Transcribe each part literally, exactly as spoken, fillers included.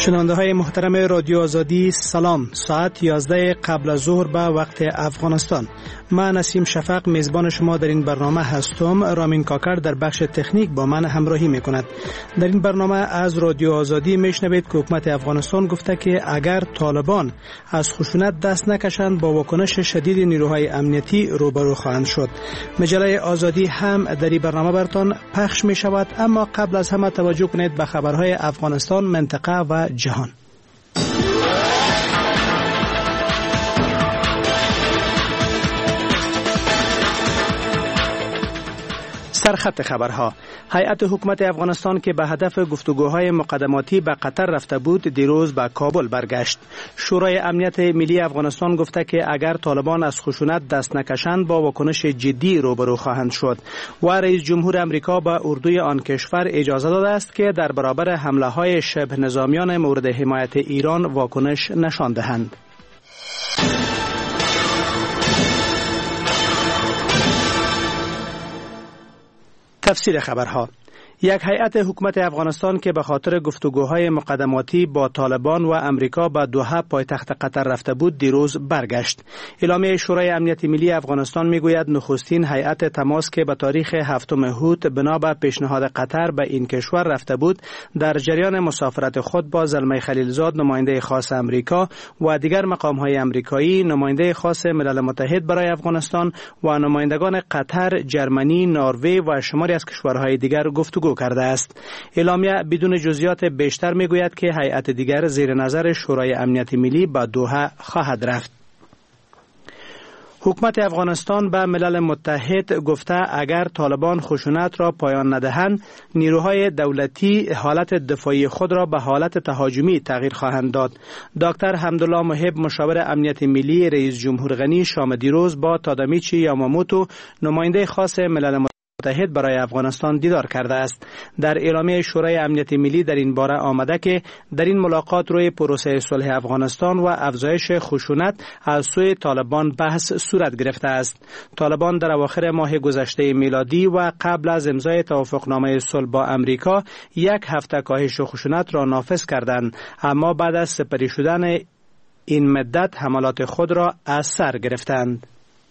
شنونده های محترم رادیو آزادی سلام. ساعت یازده قبل از ظهر به وقت افغانستان. من نسیم شفق میزبان شما در این برنامه هستم. رامین کاکر در بخش تکنیک با من همراهی میکند. در این برنامه از رادیو آزادی میشنوید که حکومت افغانستان گفته که اگر طالبان از خشونت دست نکشند با واکنش شدید نیروهای امنیتی روبرو خواهند شد. مجله آزادی هم در این برنامه براتون پخش می شود، اما قبل از همه توجه کنید به خبرهای افغانستان، منطقه و جهان. سرخط خبرها: هیئت حکومت افغانستان که به هدف گفتگوهای مقدماتی به قطر رفته بود دیروز به کابل برگشت. شورای امنیت ملی افغانستان گفته که اگر طالبان از خشونت دست نکشند با واکنش جدی روبرو خواهند شد و رئیس جمهور امریکا به اردوی آن کشور اجازه داده است که در برابر حمله های شبه نظامیان مورد حمایت ایران واکنش نشان دهند. تفسیر خبرها: یک هیئت حکومت افغانستان که به خاطر گفتگوهای مقدماتی با طالبان و امریکا به دوحه پایتخت قطر رفته بود دیروز برگشت. اعلامیه شورای امنیت ملی افغانستان میگوید نخستین هیئت تماس که به تاریخ هفتم اوت بنا به پیشنهاد قطر به این کشور رفته بود در جریان مسافرت خود با زلمه خلیلزاد نماینده خاص امریکا و دیگر مقام‌های امریکایی، نماینده خاص ملل متحد برای افغانستان و نمایندگان قطر، جرمنی، نروژ و شماری از کشورهای دیگر گفتگو کرده است. اعلامیه بدون جزئیات بیشتر میگوید که هیئت دیگر زیر نظر شورای امنیت ملی به دوحه خواهد رفت. حکومت افغانستان به ملل متحد گفته اگر طالبان خشونت را پایان ندهند نیروهای دولتی حالت دفاعی خود را به حالت تهاجمی تغییر خواهند داد. دکتر حمدالله محب مشاور امنیت ملی رئیس جمهور غنی شام دیروز با تادامیچی یاماموتو نماینده خاص ملل متحد برای افغانستان دیدار کرده است. در اعلامیه شورای امنیت ملی در این باره آمده که در این ملاقات روی پروسه صلح افغانستان و افزایش خشونت از سوی طالبان بحث صورت گرفته است. طالبان در اواخر ماه گذشته میلادی و قبل از امضای توافقنامه صلح با امریکا یک هفته کاهش خشونت را نافذ کردند، اما بعد از سپری شدن این مدت حملات خود را از سر گرفتند.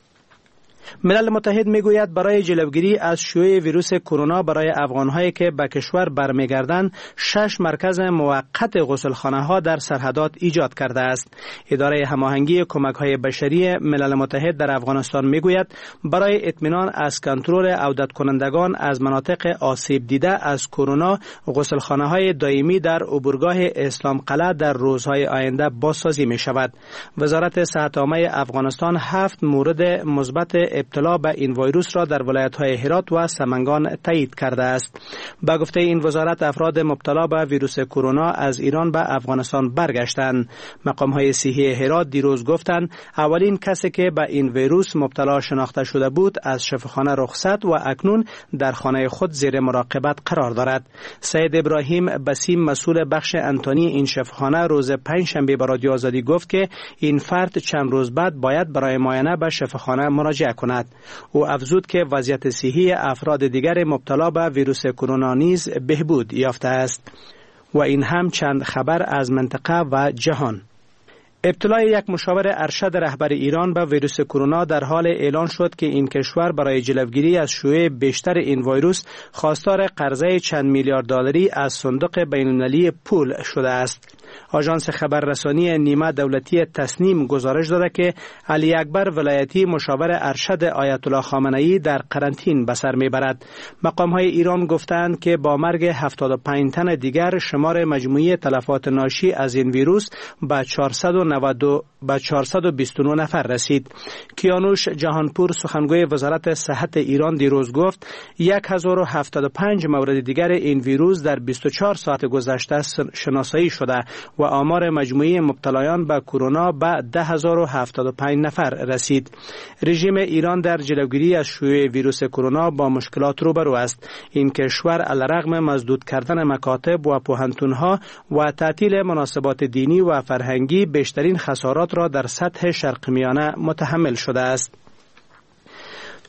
ملل متحد میگوید برای جلوگیری از شیوع ویروس کرونا برای افغان‌هایی که به کشور برمیگردند شش مرکز موقت غسلخانه‌ها در سرحدات ایجاد کرده است. اداره هماهنگی کمک‌های بشری ملل متحد در افغانستان میگوید برای اطمینان از کنترل عودت کنندگان از مناطق آسیب دیده از کرونا غسلخانه‌های دائمی در عبورگاه اسلام قلعه در روزهای آینده بازسازی می‌شود. وزارت صحت عامه افغانستان هفت مورد مثبت ابتلا به این ویروس را در ولایت‌های هرات و سمنگان تایید کرده است. با گفته این وزارت افراد مبتلا به ویروس کرونا از ایران به افغانستان برگشتند. مقام‌های صحی هرات دیروز گفتند اولین کسی که به این ویروس مبتلا شناخته شده بود از شفاخانه رخصت و اکنون در خانه خود زیر مراقبت قرار دارد. سید ابراهیم بسیم مسئول بخش انتونی این شفاخانه روز پنجشنبه به رادیو آزادی گفت که این فرد چند روز بعد باید برای معاینه به شفاخانه مراجعه کند. او افزود که وضعیت صحی افراد دیگر مبتلا به ویروس کرونا نیز بهبود یافته است. و این هم چند خبر از منطقه و جهان. ابتلای یک مشاور ارشد رهبر ایران به ویروس کرونا در حال اعلان شد که این کشور برای جلوگیری از شیوع بیشتر این ویروس خواستار قرضه چند میلیارد دلاری از صندوق بین‌المللی پول شده است. آژانس خبررسانی نیمه دولتی تسنیم گزارش داده که علی اکبر ولایتی مشاور ارشد آیت الله خامنه‌ای در قرنطین به سر میبرد. مقام‌های ایران گفتند که با مرگ هفتاد و پنج تن دیگر شمار مجموعی تلفات ناشی از این ویروس به چهارصد و بیست و نه نفر رسید. کیانوش جهانپور سخنگوی وزارت صحت ایران دیروز گفت هزار و هفتاد و پنج مورد دیگر این ویروس در بیست و چهار ساعت گذشته شناسایی شده و آمار مجموعی مبتلایان به کرونا به ده هزار و هفتاد و پنج نفر رسید. رژیم ایران در جلوگیری از شیوع ویروس کرونا با مشکلات روبرو است. این کشور علیرغم مسدود کردن مکاتب و پوهنتون‌ها و تعطیل مناسبات دینی و فرهنگی بیشترین خسارات را در سطح شرق میانه متحمل شده است.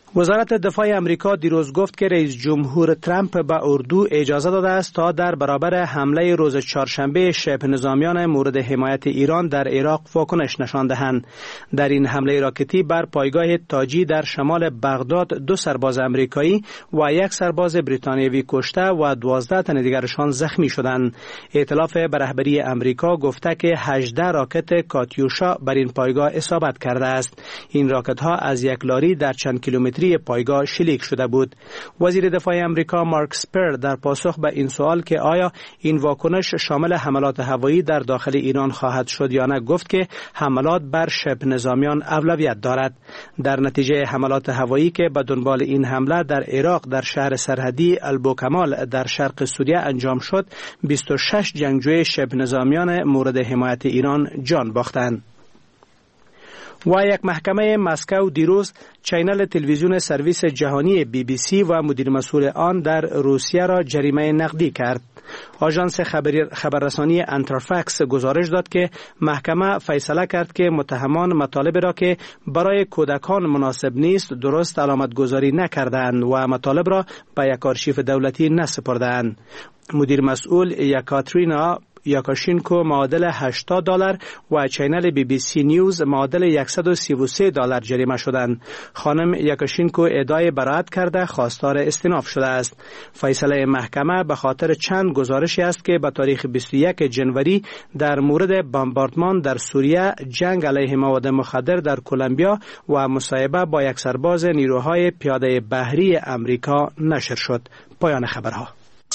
وزارت دفاع امریکا دیروز گفت که رئیس جمهور ترامپ به اردو اجازه داده است تا در برابر حمله روز چهارشنبه شبه نظامیان مورد حمایت ایران در عراق واکنش نشان دهند. در این حمله راکتی بر پایگاه تاجی در شمال بغداد دو سرباز امریکایی و یک سرباز بریتانیایی کشته و دوازده تن دیگرشان زخمی شدند. ائتلاف به رهبری امریکا گفته که هجده راکت کاتیوشا بر این پایگاه اصابت کرده است. این راکت ها از یک لاری در چند کیلومتری پایگاه شلیک شده بود. وزیر دفاع امریکا مارک اسپر در پاسخ به این سوال که آیا این واکنش شامل حملات هوایی در داخل ایران خواهد شد یا نه گفت که حملات بر شبه نظامیان اولویت دارد. در نتیجه حملات هوایی که به دنبال این حمله در عراق در شهر سرحدی البوکمال در شرق سوریه انجام شد، بیست و شش جنگجوی شبه نظامیان مورد حمایت ایران جان باختند. و یک محکمه مسکو دیروز چینل تلویزیون سرویس جهانی بی بی سی و مدیر مسئول آن در روسیه را جریمه نقدی کرد. آژانس خبررسانی انترفکس گزارش داد که محکمه فیصله کرد که متهمان مطالب را که برای کودکان مناسب نیست درست علامت گذاری نکردند و مطالب را به یک آرشیو دولتی نسپردند. مدیر مسئول یکاترینا یاکاشینکو معادل هشتاد دلار و چینل بی بی سی نیوز معادل صد و سی و سه دلار جریمه شدند. خانم یاکاشینکو ادعای براءت کرده خواستار استئناف شده است. فیصله محکمه به خاطر چند گزارشی است که به تاریخ بیست و یک جنوری در مورد بمباردمان در سوریه، جنگ علیه مواد مخدر در کلمبیا و مصاحبه با یک سرباز نیروهای پیاده بحری امریکا نشر شد. پایان خبرها.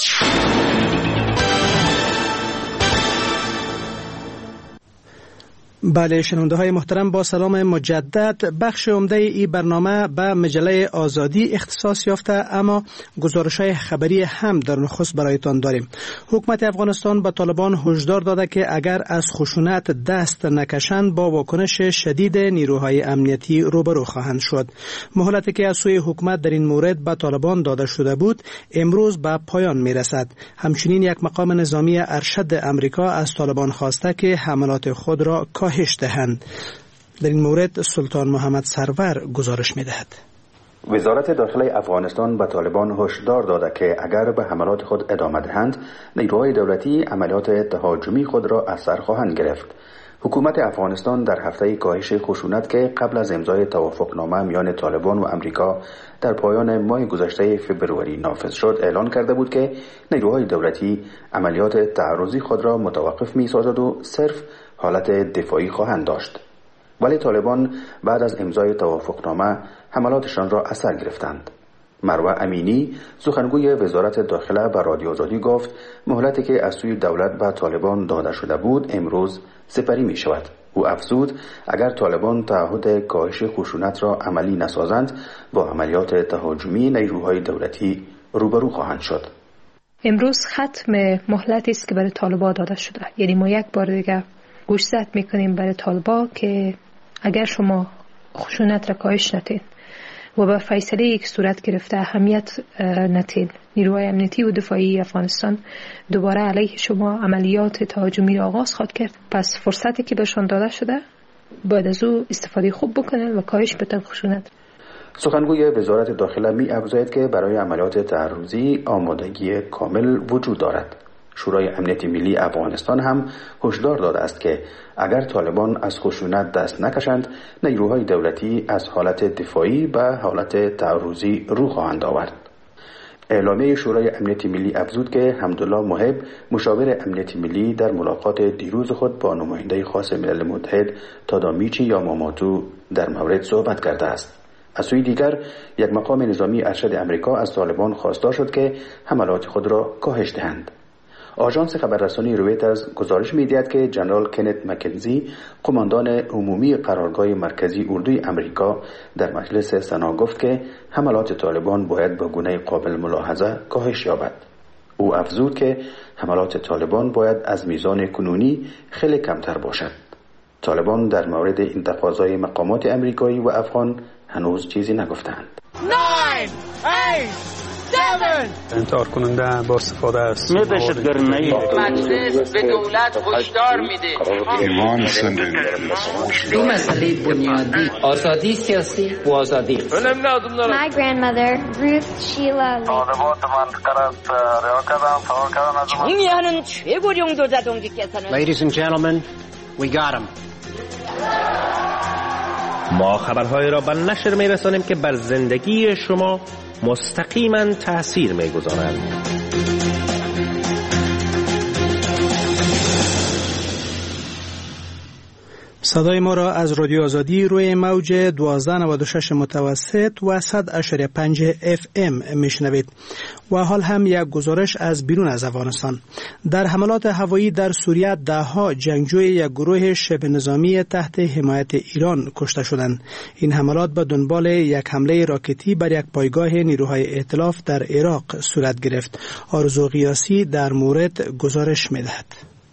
بله شنونده های محترم، با سلام مجدد. بخش عمده ای برنامه به مجله آزادی اختصاص یافته، اما گزارش های خبری هم در نخست برایتان داریم. حکومت افغانستان به طالبان هشدار داده که اگر از خشونت دست نکشند با واکنش شدید نیروهای امنیتی روبرو خواهند شد. مهلتی که از سوی حکومت در این مورد به طالبان داده شده بود امروز به پایان می رسد. همچنین یک مقام نظامی ارشد امریکا از طالبان خواسته که حملات خود را کاهش دهند. در این مورد سلطان محمد سرور گزارش می دهد. وزارت داخله افغانستان به طالبان هشدار داده که اگر به حملات خود ادامه دهند نیروهای دولتی عملیات تهاجمی خود را از سر خواهند گرفت. حکومت افغانستان در هفته کاهش خشونت که قبل از امضای توافقنامه میان طالبان و امریکا در پایان ماه گذشته فوریه نافذ شد اعلان کرده بود که نیروهای دولتی عملیات تعرضی خود را متوقف می‌سازد و صرف حالت دفاعی خواهند داشت. ولی طالبان بعد از امضای توافقنامه حملاتشان را از سر گرفتند. مروه امینی سخنگوی وزارت داخله به رادیو آزادی گفت مهلتی که از سوی دولت به طالبان داده شده بود امروز سپری می شود. او افزود اگر طالبان تعهد کاهش خشونت را عملی نسازند با عملیات تهاجمی نیروهای دولتی روبرو خواهند شد. امروز ختم مهلتی است که برای طالبان داده شده. یعنی ما یک بار دیگه گوشزد میکنیم برای طالبان که اگر شما خشونت را کاهش ندید و به فیصله یک صورت گرفته اهمیت ندید، نیروهای امنیتی و دفاعی افغانستان دوباره علیه شما عملیات تهاجمی را آغاز خواهد کرد. پس فرصتی که بهشان داده شده باید از او استفاده خوب بکنن و کاهش بدن خشونت. سخنگوی وزارت داخله می افزاید که برای عملیات تعرضی آمادگی کامل وجود دارد. شورای امنیت ملی افغانستان هم هشدار داده است که اگر طالبان از خشونت دست نکشند نیروهای دولتی از حالت دفاعی به حالت تعرضی رو خواهند آورد. اعلامیه شورای امنیت ملی افزود که حمدالله محب مشاور امنیت ملی در ملاقات دیروز خود با نماینده خاص ملل متحد تادامیچی یاماموتو در مورد صحبت کرده است. از سوی دیگر یک مقام نظامی ارشد امریکا از طالبان خواستار شد که حملات خود را کاهش دهند. آژانس خبررسانی رویترز گزارش می‌دهد که جنرال کنت مکنزی قماندان عمومی قرارگاه مرکزی اردوی امریکا در مجلس سنا گفت که حملات طالبان باید به گونه قابل ملاحظه کاهش یابد. او افزود که حملات طالبان باید از میزان کنونی خیلی کمتر باشد. طالبان در مورد این تقاضای مقامات امریکایی و افغان هنوز چیزی نگفتند. nine, eight, انتحار کننده با استفاده است دهشتگرانه مجلس به دولت هشدار میده ایمان زندگی دو مسئله بنیادی آزادی سیاسی و آزادی My grandmother Ruth Sheila 정의하는 최고령 도자동지께서는 Ladies and gentlemen, we got him. ما خبرهای را به نشر می‌رسانیم که بر زندگی شما مستقیما تأثیر می‌گذارند. صدای ما را از رادیو آزادی روی موج دوازده نود و شش متوسط و صد و پنج اف ام میشنوید. و حال هم یک گزارش از بیرون از افغانستان. در حملات هوایی در سوریه ده ها جنگجوی یک گروه شبه نظامی تحت حمایت ایران کشته شدند. این حملات به دنبال یک حمله راکتی بر یک پایگاه نیروهای ائتلاف در عراق صورت گرفت. آرزو قیاسی در مورد گزارش می‌دهد.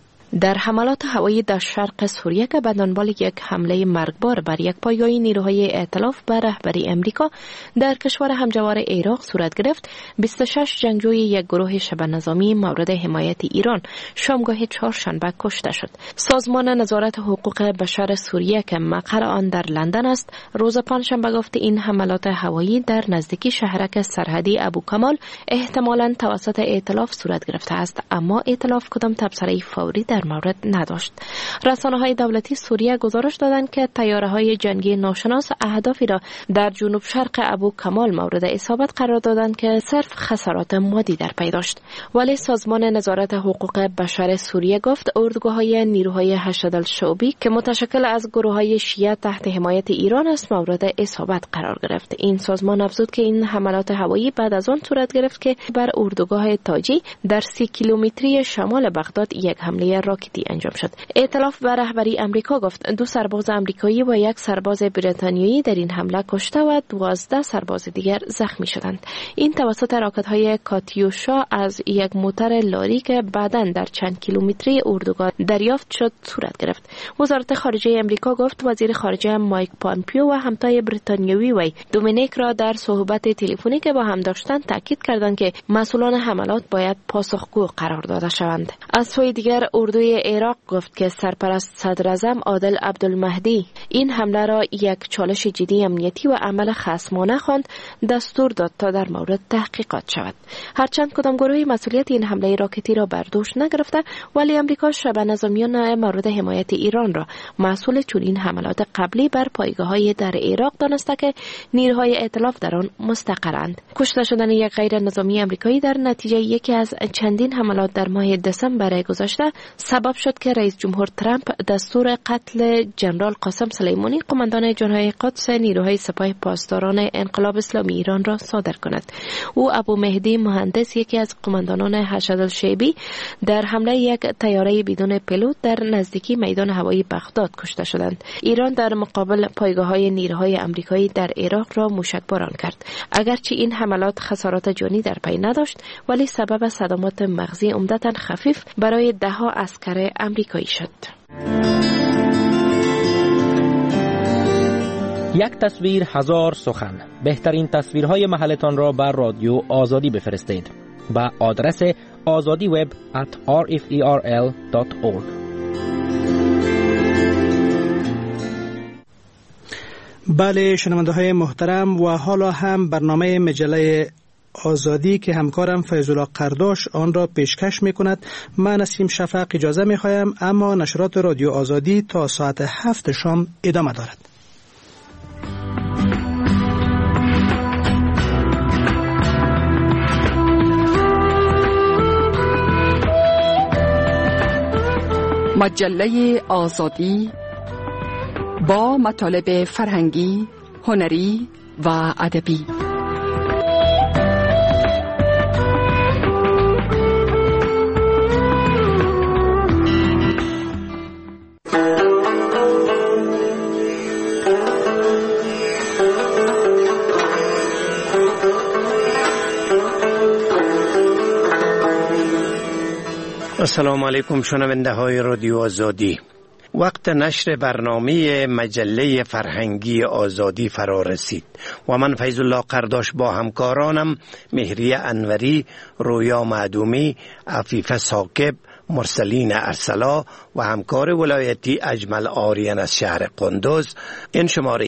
در حملات هوایی در شرق سوریه که به دنبال یک حمله مرگبار بر یک پایگاه نیروهای ائتلاف به رهبری امریکا در کشور همجوار عراق صورت گرفت، بیست و شش جنگجوی یک گروه شبه نظامی مورد حمایت ایران شامگاه چهارشنبه کشته شد. سازمان نظارت حقوق بشر سوریه که مقر آن در لندن است، روز پنجشنبه گفت این حملات هوایی در نزدیکی شهرک سرحدی ابو کمال احتمالاً توسط ائتلاف صورت گرفته است، اما ائتلاف کدام تبصره فوری در مورد نداشت. رسانه‌های دولتی سوریه گزارش دادند که طیاره‌های جنگی ناشناس اهدافی را در جنوب شرق ابو کمال مورد اصابت قرار دادند که صرف خسارات مادی در پی داشت. ولی سازمان نظارت حقوق بشر سوریه گفت اردوگاه‌های نیروهای هشت الشعبی که متشکل از گروه‌های شیعه تحت حمایت ایران است مورد اصابت قرار گرفت. این سازمان افزود که این حملات هوایی بعد از آن صورت گرفت که بر اردوگاه تاجی در سی کیلومتری شمال بغداد یک حمله راکتی انجام شد. ائتلاف به رهبری امریکا گفت دو سرباز امریکایی و یک سرباز بریتانیایی در این حمله کشته و دوازده سرباز دیگر زخمی شدند. این توسط راکت‌های کاتیوشا از یک موتور لاری که بعداً در چند کیلومتری اردوگاه دریافت شد صورت گرفت. وزارت خارجه امریکا گفت وزیر خارجه مایک پامپیو و همتای بریتانیایی وی دومینیک را در صحبت تلفنی که با هم داشتند تاکید کردند که مسئولان حملات باید پاسخگو قرار داده شوند. از سوی دیگر اردوی عراق گفت که سرپرست صدراعظم عادل عبدالمهدی این حمله را یک چالش جدی امنیتی و عمل خصمانه خواند، دستور داد تا در مورد تحقیقات شود. هرچند کدام گروهی مسئولیت این حمله راکتی را بر دوش نگرفته، ولی امریکا شبه نظامیان مورد حمایت ایران را مسئول چنین حملات قبلی بر پایگاه‌های در عراق دانسته که نیروهای ائتلاف در آن مستقرند. کشته شدن یک غیر نظامی امریکایی در نتیجه یکی از چندین حملات در ماه دسامبر گذشته سبب شد که رئیس جمهور ترامپ دستور قتل جنرال قاسم سلیمانی قماندان جناح قدس نیروهای سپاه پاسداران انقلاب اسلامی ایران را صادر کند. او ابو مهدی مهندس یکی از قماندانان هشت الشعبی در حمله یک طیاره بدون پیلوت در نزدیکی میدان هوایی بغداد کشته شدند. ایران در مقابل پایگاه‌های نیروهای آمریکایی در عراق را موشکباران کرد. اگرچه این حملات خسارات جانی در پی نداشت، ولی سبب صدمات مغزی عمدتاً خفیف برای ده ها عسکر امریکایی شد. یک تصویر هزار سخن. بهترین تصویرهای محلتان را بر رادیو آزادی بفرستید با آدرس آزادی وب ات آر اف ای آر ال دات اورگ. بله شنونده های محترم، و حالا هم برنامه مجله آزادی که همکارم فیض‌الله قرداش آن را پیشکش می کند. من نسیم شفق اجازه می خواهم، اما نشرات رادیو آزادی تا ساعت هفت شام ادامه دارد. مجله آزادی با مطالب فرهنگی، هنری و ادبی. السلام علیکم شنونده های رادیو آزادی. وقت نشر برنامه مجله فرهنگی آزادی فرا رسید و من فیض الله قرداش با همکارانم مهریه انوری، رویا معدومی، عفیفه ثاقب، مرسلین ارسلا و همکار ولایتی اجمل آریان از شهر قندوز این شماره